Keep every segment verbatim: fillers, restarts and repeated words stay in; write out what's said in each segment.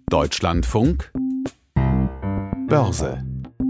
Deutschlandfunk Börse.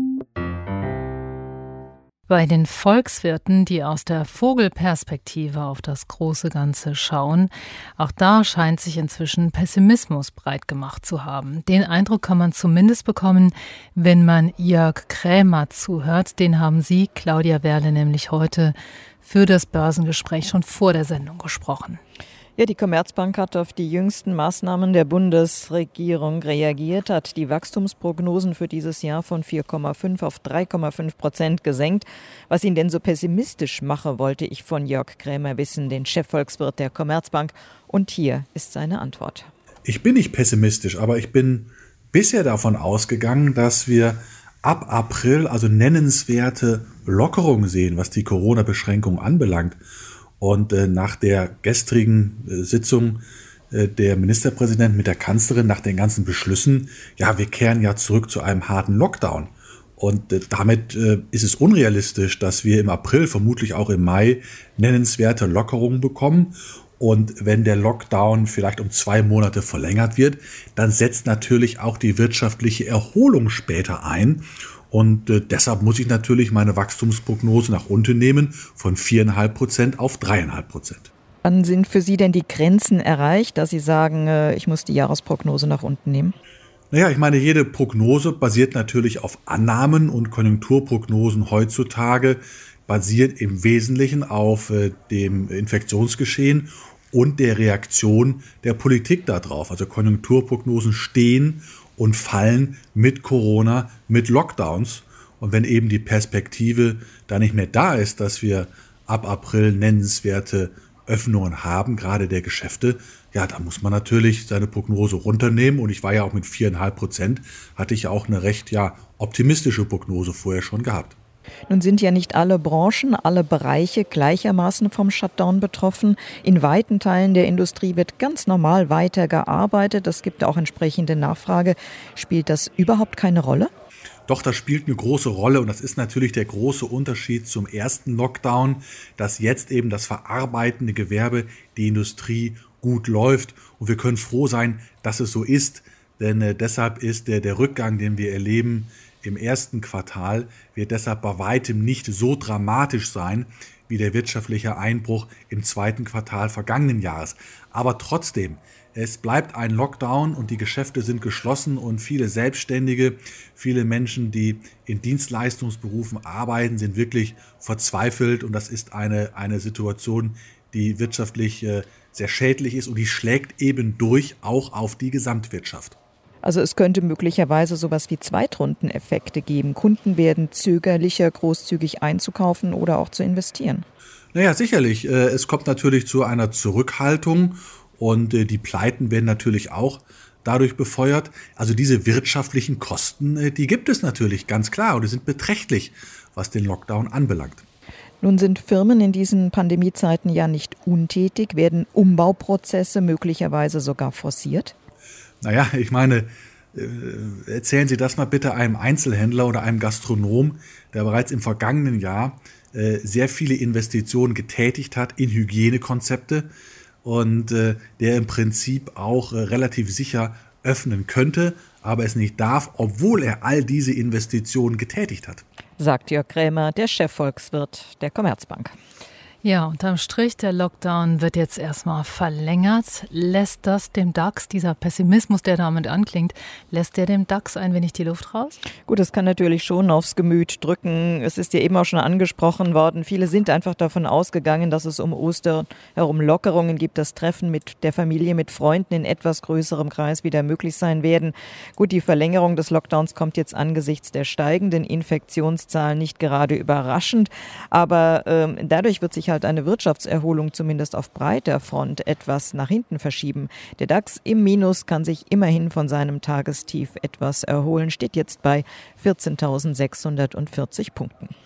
Bei den Volkswirten, die aus der Vogelperspektive auf das große Ganze schauen, auch da scheint sich inzwischen Pessimismus breit gemacht zu haben. Den Eindruck kann man zumindest bekommen, wenn man Jörg Krämer zuhört. Den haben Sie, Claudia Werle, nämlich heute für das Börsengespräch schon vor der Sendung gesprochen. Ja, die Commerzbank hat auf die jüngsten Maßnahmen der Bundesregierung reagiert, hat die Wachstumsprognosen für dieses Jahr von vier Komma fünf auf drei Komma fünf Prozent gesenkt. Was ihn denn so pessimistisch mache, wollte ich von Jörg Krämer wissen, den Chefvolkswirt der Commerzbank. Und hier ist seine Antwort. Ich bin nicht pessimistisch, aber ich bin bisher davon ausgegangen, dass wir ab April also nennenswerte Lockerungen sehen, was die Corona-Beschränkungen anbelangt. Und äh, nach der gestrigen äh, Sitzung äh, der Ministerpräsident mit der Kanzlerin, nach den ganzen Beschlüssen, ja, wir kehren ja zurück zu einem harten Lockdown. Und äh, damit äh, ist es unrealistisch, dass wir im April, vermutlich auch im Mai, nennenswerte Lockerungen bekommen. Und wenn der Lockdown vielleicht um zwei Monate verlängert wird, dann setzt natürlich auch die wirtschaftliche Erholung später ein. Und äh, deshalb muss ich natürlich meine Wachstumsprognose nach unten nehmen von vier Komma fünf Prozent auf drei Komma fünf Prozent. Wann sind für Sie denn die Grenzen erreicht, dass Sie sagen, äh, ich muss die Jahresprognose nach unten nehmen? Naja, ich meine, jede Prognose basiert natürlich auf Annahmen und Konjunkturprognosen heutzutage basieren im Wesentlichen auf äh, dem Infektionsgeschehen und der Reaktion der Politik darauf. Also Konjunkturprognosen stehen und fallen mit Corona, mit Lockdowns. Und wenn eben die Perspektive da nicht mehr da ist, dass wir ab April nennenswerte Öffnungen haben, gerade der Geschäfte, ja, da muss man natürlich seine Prognose runternehmen. Und ich war ja auch mit vier Komma fünf Prozent, hatte ich auch eine recht ja optimistische Prognose vorher schon gehabt. Nun sind ja nicht alle Branchen, alle Bereiche gleichermaßen vom Shutdown betroffen. In weiten Teilen der Industrie wird ganz normal weitergearbeitet. Es gibt auch entsprechende Nachfrage. Spielt das überhaupt keine Rolle? Doch, das spielt eine große Rolle und das ist natürlich der große Unterschied zum ersten Lockdown, dass jetzt eben das verarbeitende Gewerbe, die Industrie gut läuft. Und wir können froh sein, dass es so ist, denn äh, deshalb ist der, der Rückgang, den wir erleben, im ersten Quartal wird deshalb bei weitem nicht so dramatisch sein wie der wirtschaftliche Einbruch im zweiten Quartal vergangenen Jahres. Aber trotzdem, es bleibt ein Lockdown und die Geschäfte sind geschlossen und viele Selbstständige, viele Menschen, die in Dienstleistungsberufen arbeiten, sind wirklich verzweifelt und das ist eine, eine Situation, die wirtschaftlich äh, sehr schädlich ist und die schlägt eben durch auch auf die Gesamtwirtschaft. Also es könnte möglicherweise sowas wie Zweitrundeneffekte geben. Kunden werden zögerlicher, großzügig einzukaufen oder auch zu investieren. Naja, sicherlich. Es kommt natürlich zu einer Zurückhaltung und die Pleiten werden natürlich auch dadurch befeuert. Also diese wirtschaftlichen Kosten, die gibt es natürlich ganz klar und die sind beträchtlich, was den Lockdown anbelangt. Nun sind Firmen in diesen Pandemiezeiten ja nicht untätig, werden Umbauprozesse möglicherweise sogar forciert? Naja, ich meine, erzählen Sie das mal bitte einem Einzelhändler oder einem Gastronom, der bereits im vergangenen Jahr sehr viele Investitionen getätigt hat in Hygienekonzepte und der im Prinzip auch relativ sicher öffnen könnte, aber es nicht darf, obwohl er all diese Investitionen getätigt hat. Sagt Jörg Krämer, der Chefvolkswirt der Commerzbank. Ja, unterm Strich, der Lockdown wird jetzt erstmal verlängert. Lässt das dem DAX, dieser Pessimismus, der damit anklingt, lässt der dem DAX ein wenig die Luft raus? Gut, das kann natürlich schon aufs Gemüt drücken. Es ist ja eben auch schon angesprochen worden. Viele sind einfach davon ausgegangen, dass es um Ostern herum Lockerungen gibt, das Treffen mit der Familie, mit Freunden in etwas größerem Kreis wieder möglich sein werden. Gut, die Verlängerung des Lockdowns kommt jetzt angesichts der steigenden Infektionszahlen nicht gerade überraschend. Aber ähm, dadurch wird sich halt eine Wirtschaftserholung zumindest auf breiter Front etwas nach hinten verschieben. Der DAX im Minus kann sich immerhin von seinem Tagestief etwas erholen, steht jetzt bei vierzehntausendsechshundertvierzig Punkten.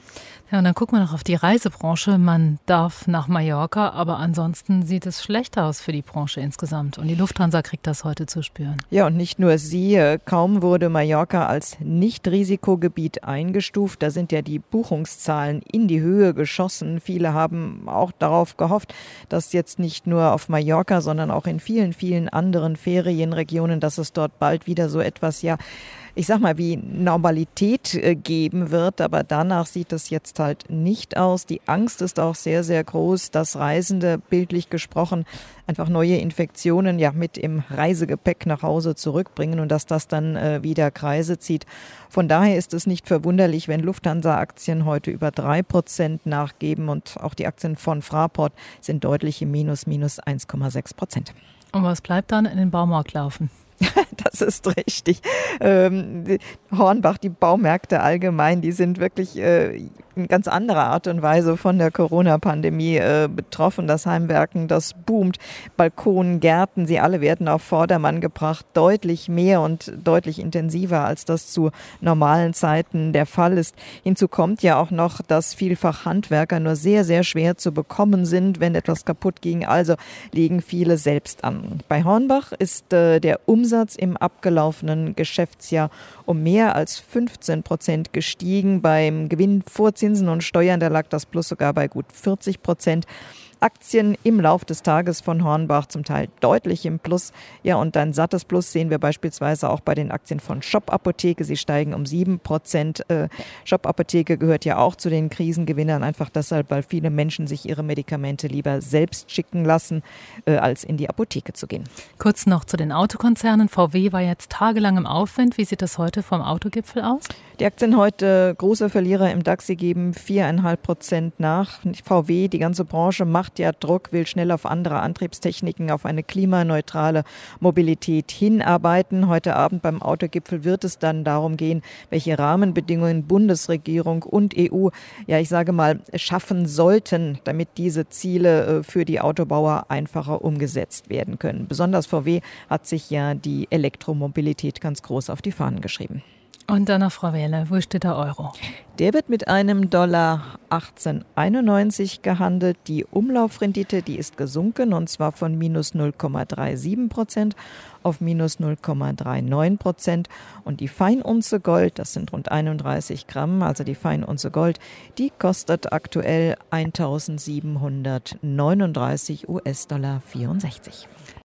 Ja, und dann gucken wir noch auf die Reisebranche. Man darf nach Mallorca, aber ansonsten sieht es schlecht aus für die Branche insgesamt. Und die Lufthansa kriegt das heute zu spüren. Ja, und nicht nur sie. Kaum wurde Mallorca als Nicht-Risikogebiet eingestuft. Da sind ja die Buchungszahlen in die Höhe geschossen. Viele haben auch darauf gehofft, dass jetzt nicht nur auf Mallorca, sondern auch in vielen, vielen anderen Ferienregionen, dass es dort bald wieder so etwas, ja, ich sag mal, wie Normalität äh, geben wird, aber danach sieht es jetzt halt nicht aus. Die Angst ist auch sehr, sehr groß, dass Reisende, bildlich gesprochen, einfach neue Infektionen ja mit im Reisegepäck nach Hause zurückbringen und dass das dann äh, wieder Kreise zieht. Von daher ist es nicht verwunderlich, wenn Lufthansa-Aktien heute über drei Prozent nachgeben und auch die Aktien von Fraport sind deutlich im Minus, minus eins Komma sechs Prozent. Und was bleibt dann? In den Baumarkt laufen? Das ist richtig. Ähm, Hornbach, die Baumärkte allgemein, die sind wirklich äh, in ganz anderer Art und Weise von der Corona-Pandemie äh, betroffen. Das Heimwerken, das boomt. Balkon, Gärten, sie alle werden auf Vordermann gebracht. Deutlich mehr und deutlich intensiver, als das zu normalen Zeiten der Fall ist. Hinzu kommt ja auch noch, dass vielfach Handwerker nur sehr, sehr schwer zu bekommen sind, wenn etwas kaputt ging. Also legen viele selbst an. Bei Hornbach ist äh, der Umsatz im abgelaufenen Geschäftsjahr um mehr als fünfzehn Prozent gestiegen. Beim Gewinn vor Zinsen und Steuern, da lag das Plus sogar bei gut vierzig Prozent. Aktien im Lauf des Tages von Hornbach zum Teil deutlich im Plus. Ja, und ein sattes Plus sehen wir beispielsweise auch bei den Aktien von Shop Apotheke. Sie steigen um sieben Prozent. Äh, Shop Apotheke gehört ja auch zu den Krisengewinnern, einfach deshalb, weil viele Menschen sich ihre Medikamente lieber selbst schicken lassen, äh, als in die Apotheke zu gehen. Kurz noch zu den Autokonzernen. V W war jetzt tagelang im Aufwind. Wie sieht das heute vom Autogipfel aus? Die Aktien heute große Verlierer im DAX. Sie geben vier Komma fünf Prozent nach. V W, die ganze Branche macht ja Druck, will schnell auf andere Antriebstechniken, auf eine klimaneutrale Mobilität hinarbeiten. Heute Abend beim Autogipfel wird es dann darum gehen, welche Rahmenbedingungen Bundesregierung und E U, ja ich sage mal, schaffen sollten, damit diese Ziele für die Autobauer einfacher umgesetzt werden können. Besonders V W hat sich ja die Elektromobilität ganz groß auf die Fahnen geschrieben. Und dann noch, Frau Wehle, wo steht der Euro? Der wird mit einem Dollar achtzehn einundneunzig gehandelt. Die Umlaufrendite, die ist gesunken und zwar von minus null Komma siebenunddreißig Prozent auf minus null Komma neununddreißig Prozent. Und die Feinunze Gold, das sind rund einunddreißig Gramm, also die Feinunze Gold, die kostet aktuell eintausendsiebenhundertneununddreißig US-Dollar vierundsechzig.